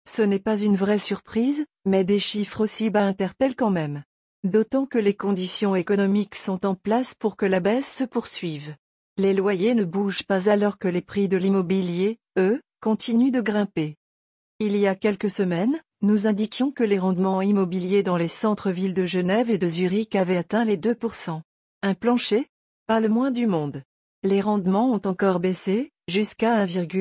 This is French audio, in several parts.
Ce n'est pas une vraie surprise, mais des chiffres aussi bas interpellent quand même. D'autant que les conditions économiques sont en place pour que la baisse se poursuive. Les loyers ne bougent pas alors que les prix de l'immobilier, eux, continuent de grimper. Il y a quelques semaines, nous indiquions que les rendements immobiliers dans les centres-villes de Genève et de Zurich avaient atteint les 2%. Un plancher? Pas le moins du monde. Les rendements ont encore baissé, jusqu'à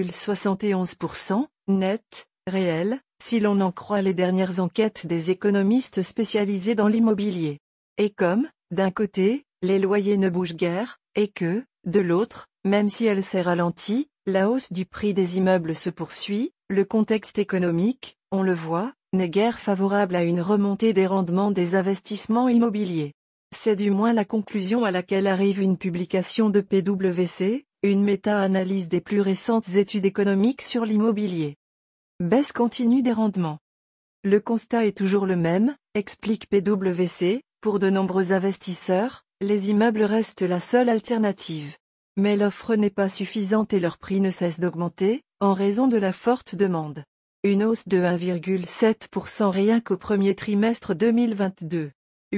1,71%, net, réel, si l'on en croit les dernières enquêtes des économistes spécialisés dans l'immobilier. Et comme, d'un côté, les loyers ne bougent guère, et que, de l'autre, même si elle s'est ralentie, la hausse du prix des immeubles se poursuit, le contexte économique, on le voit, n'est guère favorable à une remontée des rendements des investissements immobiliers. C'est du moins la conclusion à laquelle arrive une publication de PwC, une méta-analyse des plus récentes études économiques sur l'immobilier. Baisse continue des rendements. Le constat est toujours le même, explique PwC, pour de nombreux investisseurs, les immeubles restent la seule alternative. Mais l'offre n'est pas suffisante et leur prix ne cesse d'augmenter, en raison de la forte demande. Une hausse de 1,7% rien qu'au premier trimestre 2022.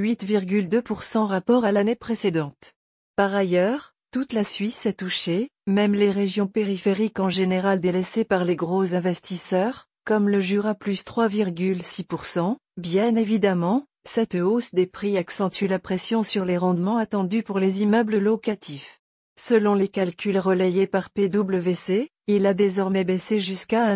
8,2% rapport à l'année précédente. Par ailleurs, toute la Suisse est touchée, même les régions périphériques en général délaissées par les gros investisseurs, comme le Jura plus 3,6%, bien évidemment, cette hausse des prix accentue la pression sur les rendements attendus pour les immeubles locatifs. Selon les calculs relayés par PwC, il a désormais baissé jusqu'à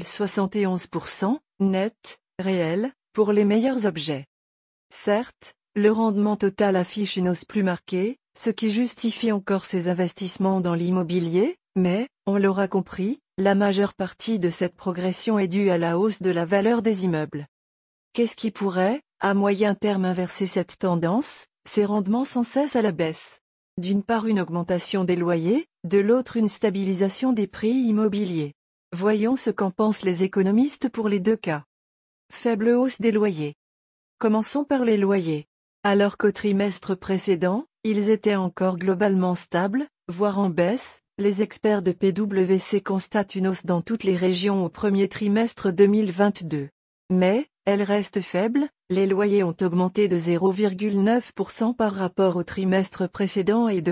1,71%, net, réel, pour les meilleurs objets. Certes, le rendement total affiche une hausse plus marquée, ce qui justifie encore ces investissements dans l'immobilier, mais, on l'aura compris, la majeure partie de cette progression est due à la hausse de la valeur des immeubles. Qu'est-ce qui pourrait, à moyen terme inverser cette tendance? Ces rendements sans cesse à la baisse. D'une part une augmentation des loyers, de l'autre une stabilisation des prix immobiliers. Voyons ce qu'en pensent les économistes pour les deux cas. Faible hausse des loyers. Commençons par les loyers. Alors qu'au trimestre précédent, ils étaient encore globalement stables, voire en baisse, les experts de PwC constatent une hausse dans toutes les régions au premier trimestre 2022. Mais, elle reste faible, les loyers ont augmenté de 0,9% par rapport au trimestre précédent et de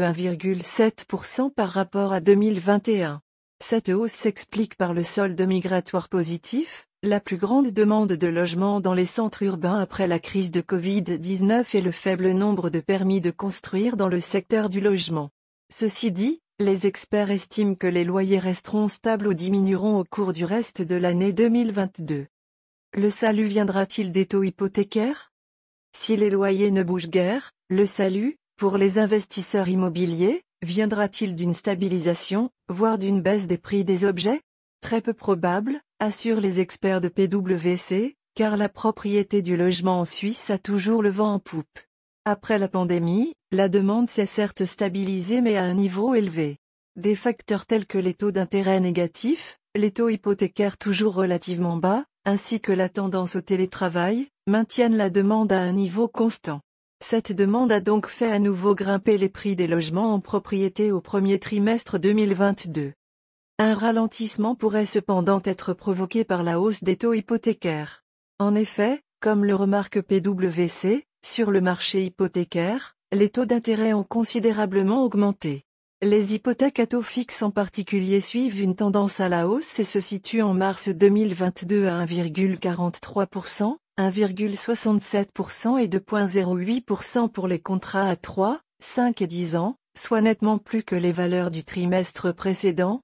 1,7% par rapport à 2021. Cette hausse s'explique par le solde migratoire positif, la plus grande demande de logement dans les centres urbains après la crise de Covid-19 et le faible nombre de permis de construire dans le secteur du logement. Ceci dit, les experts estiment que les loyers resteront stables ou diminueront au cours du reste de l'année 2022. Le salut viendra-t-il des taux hypothécaires? Si les loyers ne bougent guère, le salut, pour les investisseurs immobiliers, viendra-t-il d'une stabilisation, voire d'une baisse des prix des objets? Très peu probable, assurent les experts de PwC, car la propriété du logement en Suisse a toujours le vent en poupe. Après la pandémie, la demande s'est certes stabilisée mais à un niveau élevé. Des facteurs tels que les taux d'intérêt négatifs, les taux hypothécaires toujours relativement bas, ainsi que la tendance au télétravail, maintiennent la demande à un niveau constant. Cette demande a donc fait à nouveau grimper les prix des logements en propriété au premier trimestre 2022. Un ralentissement pourrait cependant être provoqué par la hausse des taux hypothécaires. En effet, comme le remarque PwC, sur le marché hypothécaire, les taux d'intérêt ont considérablement augmenté. Les hypothèques à taux fixe en particulier suivent une tendance à la hausse et se situent en mars 2022 à 1,43%, 1,67% et 2,08% pour les contrats à 3, 5 et 10 ans, soit nettement plus que les valeurs du trimestre précédent,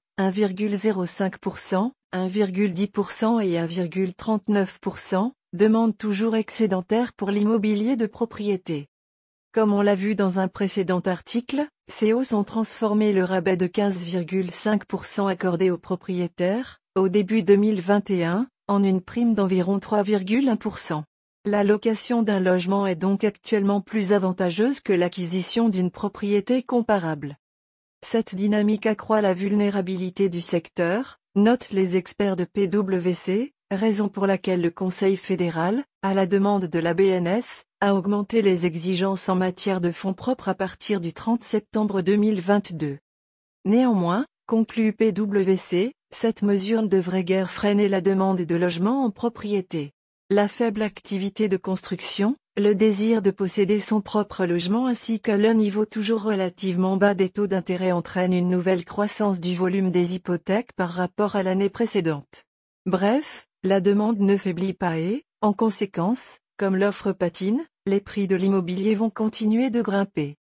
1,05%, 1,10% et 1,39%, demande toujours excédentaire pour l'immobilier de propriété. Comme on l'a vu dans un précédent article, ces hausses ont transformé le rabais de 15,5% accordé aux propriétaires, au début 2021, en une prime d'environ 3,1%. La location d'un logement est donc actuellement plus avantageuse que l'acquisition d'une propriété comparable. Cette dynamique accroît la vulnérabilité du secteur, notent les experts de PwC, raison pour laquelle le Conseil fédéral, à la demande de la BNS, a augmenté les exigences en matière de fonds propres à partir du 30 septembre 2022. Néanmoins, conclut PwC, Cette mesure ne devrait guère freiner la demande de logements en propriété. La faible activité de construction, le désir de posséder son propre logement ainsi que le niveau toujours relativement bas des taux d'intérêt entraînent une nouvelle croissance du volume des hypothèques par rapport à l'année précédente. Bref, la demande ne faiblit pas et, en conséquence, comme l'offre patine, les prix de l'immobilier vont continuer de grimper.